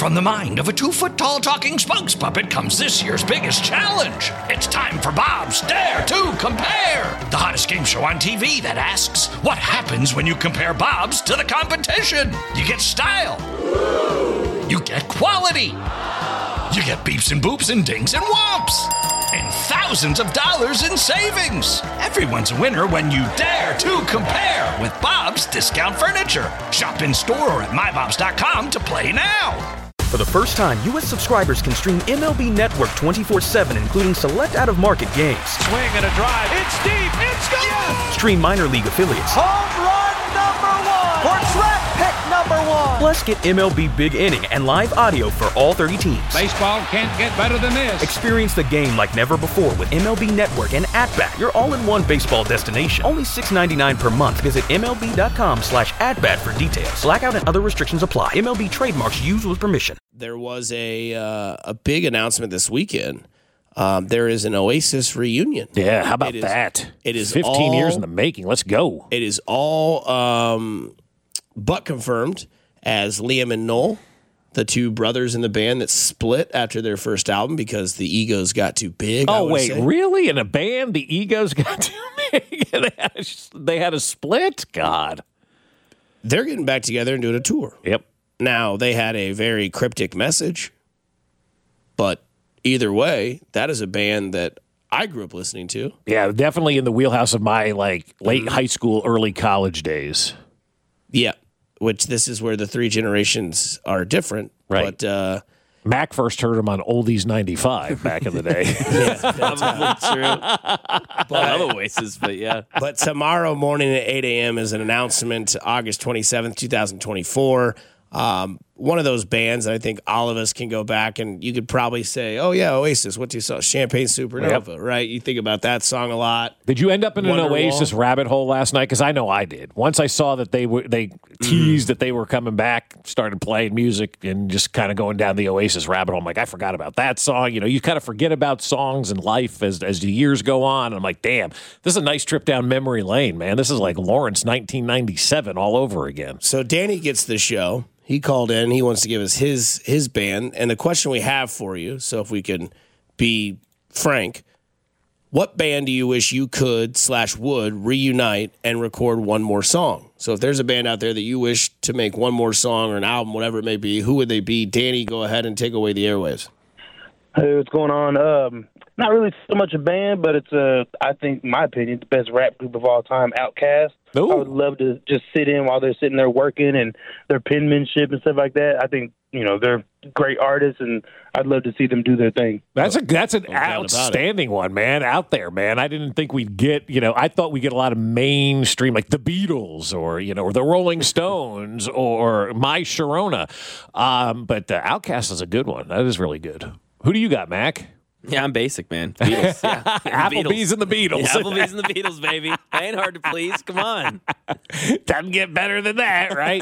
From the mind of a 2-foot-tall talking spokes puppet comes this year's biggest challenge. It's time for Bob's Dare to Compare, the hottest game show on TV that asks, what happens when you compare Bob's to the competition? You get style. You get quality. You get beeps and boops and dings and whomps. And thousands of dollars in savings. Everyone's a winner when you dare to compare with Bob's Discount Furniture. Shop in store or at mybobs.com to play now. For the first time, U.S. subscribers can stream MLB Network 24/7, including select out-of-market games. Swing and a drive. It's deep. It's gone. Yes! Stream minor league affiliates. Home run number 1. Or track pick number 1. Plus, get MLB Big Inning and live audio for all 30 teams. Baseball can't get better than this. Experience the game like never before with MLB Network and At-Bat, your all-in-one baseball destination. Only $6.99 per month. Visit MLB.com/atbat for details. Blackout and other restrictions apply. MLB trademarks used with permission. There was a big announcement this weekend. There is an Oasis reunion. Yeah, how about that? It is 15 years in the making. Let's go. It is all but confirmed as Liam and Noel, the two brothers in the band that split after their first album because the egos got too big. Oh, wait, really? In a band, the egos got too big? They had a split? God. They're getting back together and doing a tour. Yep. Now, they had a very cryptic message, but either way, that is a band that I grew up listening to. Yeah, definitely in the wheelhouse of my late high school, early college days. Yeah, which this is where the three generations are different. Right. But Mac first heard him on Oldies 95 back in the day. yeah, probably true. But Oasis, but yeah. But tomorrow morning at 8 a.m. is an announcement, August 27th, 2024. One of those bands that I think all of us can go back and you could probably say, oh, yeah, Oasis, what do you saw? Champagne Supernova, right? You think about that song a lot. Did you end up in an Oasis rabbit hole last night? Because I know I did. Once I saw that they teased that they were coming back, started playing music and just kind of going down the Oasis rabbit hole. I'm like, I forgot about that song. You know, you kind of forget about songs in life as the years go on. And I'm like, damn, this is a nice trip down memory lane, man. This is like Lawrence 1997 all over again. So Danny gets the show. He called in. He wants to give us his band. And the question we have for you, so if we can be frank, what band do you wish you could/would reunite and record one more song? So if there's a band out there that you wish to make one more song or an album, whatever it may be, who would they be? Danny, go ahead and take away the airwaves. Hey, what's going on? Not really so much a band, but it's I think, in my opinion, the best rap group of all time, Outkast. Ooh. I would love to just sit in while they're sitting there working and their penmanship and stuff like that. I think, they're great artists, and I'd love to see them do their thing. That's an outstanding one, man. Out there, man. I didn't think we'd get, I thought we'd get a lot of mainstream, like the Beatles or, or the Rolling Stones or My Sharona. But Outkast is a good one. That is really good. Who do you got, Mac? Yeah, I'm basic, man. Beatles. Yeah. Applebee's and the Beatles. Yeah, Applebee's and the Beatles, baby. Ain't hard to please. Come on. Doesn't get better than that, right?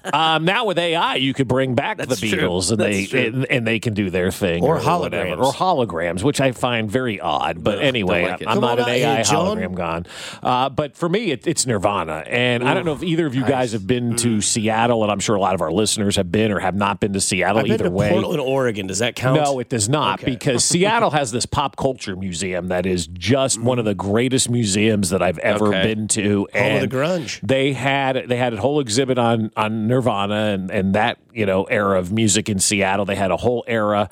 Now with AI, you could bring back the Beatles and they can do their thing. Or holograms. whatever. Or holograms, which I find very odd. But anyway, like I'm not an AI John. hologram gone. But for me, it's Nirvana. And I don't know if either of you guys have been to Seattle, and I'm sure a lot of our listeners have been or have not been to Seattle. I've been either to way. Portland, Oregon. Does that count? No, it does not, because Seattle has this pop culture museum that is just one of the greatest museums that I've ever been to. Home of the grunge. They had a whole exhibit on Nirvana and that era of music in Seattle. They had a whole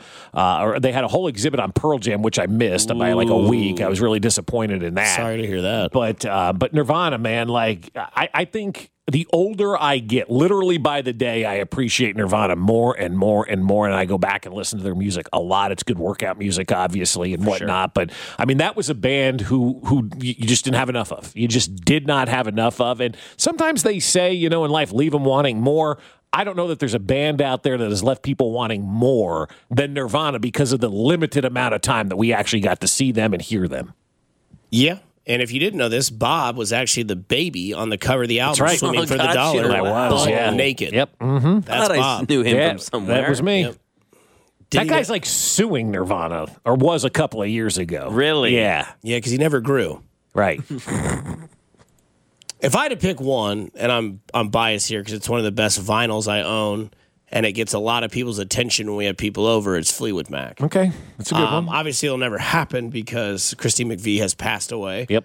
they had a whole exhibit on Pearl Jam, which I missed by like a week. I was really disappointed in that. Sorry to hear that. But Nirvana, man, I think the older I get, literally by the day, I appreciate Nirvana more and more and more, and I go back and listen to their music a lot. It's good workout music, obviously, and whatnot. Sure. But, I mean, that was a band who you just didn't have enough of. You just did not have enough of. And sometimes they say, in life, leave them wanting more. I don't know that there's a band out there that has left people wanting more than Nirvana because of the limited amount of time that we actually got to see them and hear them. Yeah. And if you didn't know this, Bob was actually the baby on the cover of the album, swimming for the dollar. That was, yeah. Naked. Yep. Mm-hmm. That's Bob. I knew him from somewhere. That was me. Yep. That guy's suing Nirvana, or was a couple of years ago. Really? Yeah. Yeah, because he never grew. Right. If I had to pick one, and I'm biased here because it's one of the best vinyls I own, and it gets a lot of people's attention when we have people over, it's Fleetwood Mac. Okay, that's a good one. Obviously, it'll never happen because Christy McVie has passed away. Yep.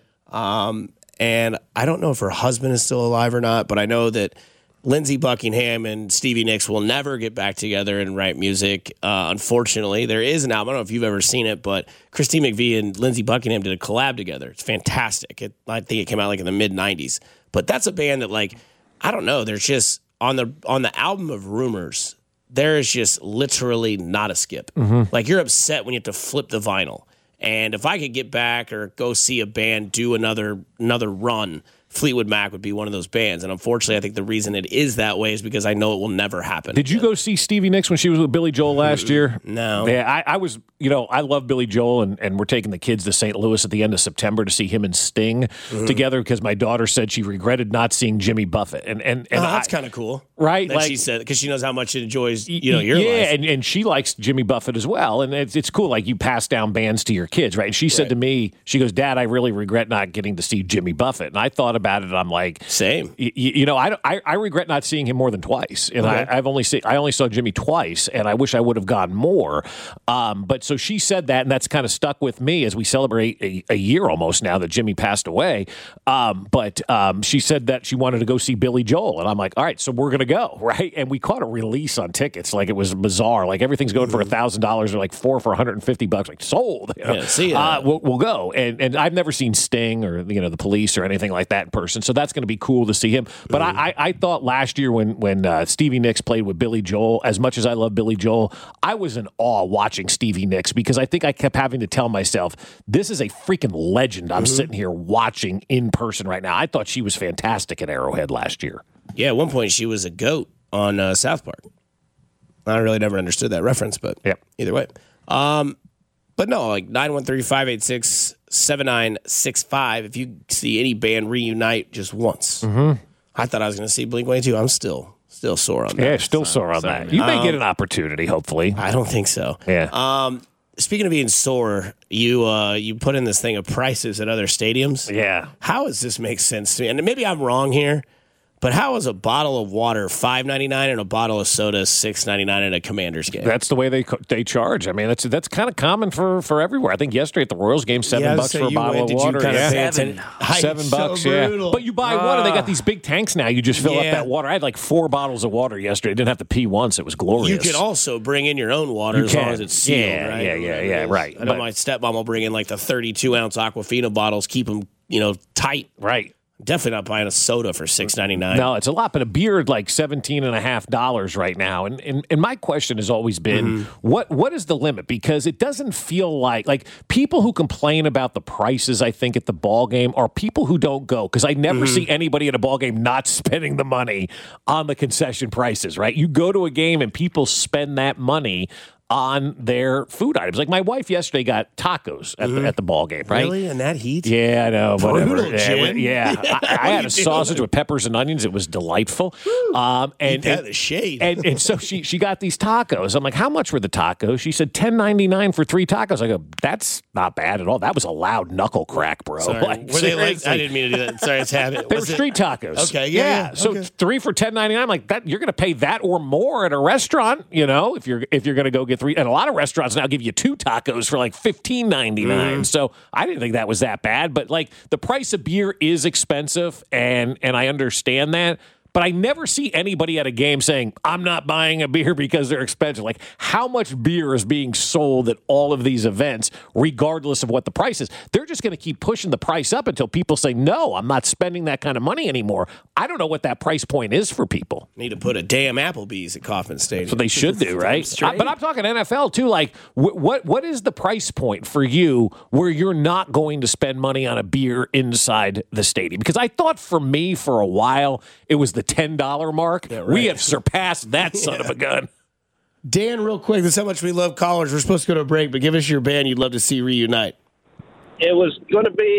And I don't know if her husband is still alive or not, but I know that Lindsey Buckingham and Stevie Nicks will never get back together and write music. Unfortunately, there is an album. I don't know if you've ever seen it, but Christy McVie and Lindsey Buckingham did a collab together. It's fantastic. I think it came out like in the mid-'90s. But that's a band that, like, I don't know. There's just on the album of Rumors, there is just literally not a skip. Like, you're upset when you have to flip the vinyl. And if I could get back or go see a band do another run, Fleetwood Mac would be one of those bands. And unfortunately, I think the reason it is that way is because I know it will never happen. Did you go see Stevie Nicks when she was with Billy Joel last year? No. Yeah, I was, I love Billy Joel, and we're taking the kids to St. Louis at the end of September to see him and Sting together because my daughter said she regretted not seeing Jimmy Buffett. And that's kind of cool. Right? That she said, because she knows how much she enjoys, your life. Yeah, and she likes Jimmy Buffett as well. And it's cool. Like, you pass down bands to your kids, right? And she said to me, she goes, Dad, I really regret not getting to see Jimmy Buffett. And I thought about it, and I'm like, same. I regret not seeing him more than twice, and I only saw Jimmy twice, and I wish I would have gone more. But so she said that, and that's kind of stuck with me as we celebrate a year almost now that Jimmy passed away. But she said that she wanted to go see Billy Joel, and I'm like, all right, so we're gonna go, right? And we caught a release on tickets, like it was bizarre. Like, everything's going for $1,000 or like $4 for $150. Like, sold. Yeah, see, we'll go. And I've never seen Sting or the Police or anything like that in person, so that's going to be cool to see him. But I thought last year when Stevie Nicks played with Billy Joel, as much as I love Billy Joel, I was in awe watching Stevie Nicks because I think I kept having to tell myself, this is a freaking legend I'm sitting here watching in person right now. I thought she was fantastic at Arrowhead last year. Yeah, at one point she was a goat on South Park. I really never understood that reference, but either way. But no, like 913-586-7965. If you see any band reunite just once, I thought I was going to see Blink-182. I'm still sore on that. Yeah, still sore on that. You may get an opportunity, hopefully. I don't think so. Yeah. Speaking of being sore, you put in this thing of prices at other stadiums. Yeah. How does this make sense to me? And maybe I'm wrong here, but how is a bottle of water $5.99 and a bottle of soda $6.99 at a Commander's game? That's the way they charge. I mean, that's kind of common for everywhere. I think yesterday at the Royals game, $7 for a bottle of water. $7. $7, so brutal. But you buy one, and they got these big tanks now. You just fill up that water. I had like 4 bottles of water yesterday. I didn't have to pee once. It was glorious. You can also bring in your own water as long as it's sealed, right? Yeah, right. I know my stepmom will bring in like the 32-ounce Aquafina bottles, keep them, tight. Right. Definitely not buying a soda for $6.99. No, it's a lot, but a beer is like $17.50 right now. And my question has always been, what is the limit? Because it doesn't feel like people who complain about the prices, I think, at the ball game are people who don't go. Because I never see anybody at a ball game not spending the money on the concession prices, right? You go to a game and people spend that money on their food items. Like my wife yesterday got tacos at the ball game, right? Really? In that heat? Yeah, I know. Whatever. Brutal, I had a sausage with peppers and onions. It was delightful. And the shade. And so she got these tacos. I'm like, how much were the tacos? She said $10.99 for 3 tacos. I go, that's not bad at all. That was a loud knuckle crack, bro. Sorry. Were they like? I didn't mean to do that. Sorry, it's habit. They were street tacos. Okay, yeah. So 3 for $10.99. I'm like, that you're going to pay that or more at a restaurant. If you're going to go get 3, and a lot of restaurants now give you 2 tacos for like $15.99. So I didn't think that was that bad. But like the price of beer is expensive, and I understand that. But I never see anybody at a game saying, I'm not buying a beer because they're expensive. Like, how much beer is being sold at all of these events, regardless of what the price is? They're just going to keep pushing the price up until people say, no, I'm not spending that kind of money anymore. I don't know what that price point is for people. Need to put a damn Applebee's at Kauffman Stadium. So they should do, right? But I'm talking NFL, too. Like, what is the price point for you where you're not going to spend money on a beer inside the stadium? Because I thought for me, for a while, it was the $10 mark. Yeah, right. We have surpassed that son of a gun. Dan, real quick, this is how much we love callers. We're supposed to go to a break, but give us your band you'd love to see reunite. It was going to be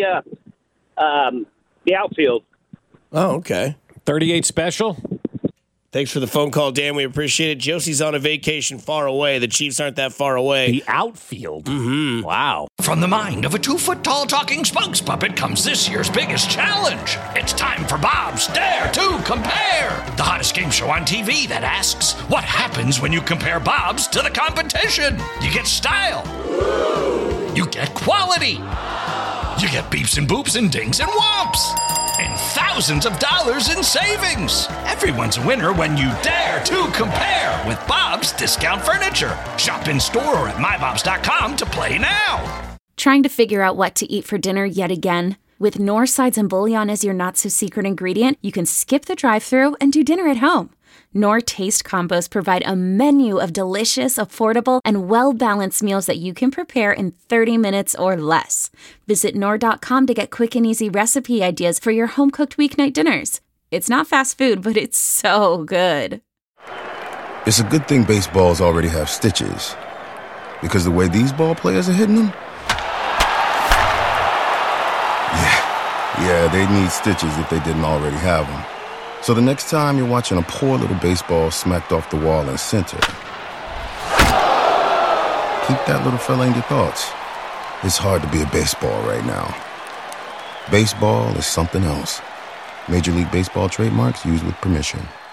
the Outfield. Oh, okay. 38 Special. Thanks for the phone call, Dan. We appreciate it. Josie's on a vacation far away. The Chiefs aren't that far away. The Outfield. Wow. From the mind of a 2-foot-tall talking spokes puppet comes this year's biggest challenge. It's time time for Bob's Dare to Compare, the hottest game show on TV that asks, what happens when you compare Bob's to the competition? You get style. You get quality. You get beeps and boops and dings and whomps. And thousands of dollars in savings. Everyone's a winner when you dare to compare with Bob's Discount Furniture. Shop in store or at mybobs.com to play now. Trying to figure out what to eat for dinner yet again? With Knorr sides and bouillon as your not-so-secret ingredient, you can skip the drive-thru and do dinner at home. Knorr Taste Combos provide a menu of delicious, affordable, and well-balanced meals that you can prepare in 30 minutes or less. Visit Knorr.com to get quick and easy recipe ideas for your home-cooked weeknight dinners. It's not fast food, but it's so good. It's a good thing baseballs already have stitches, because the way these ball players are hitting them, yeah, they'd need stitches if they didn't already have them. So the next time you're watching a poor little baseball smacked off the wall in center, keep that little fella in your thoughts. It's hard to be a baseball right now. Baseball is something else. Major League Baseball trademarks used with permission.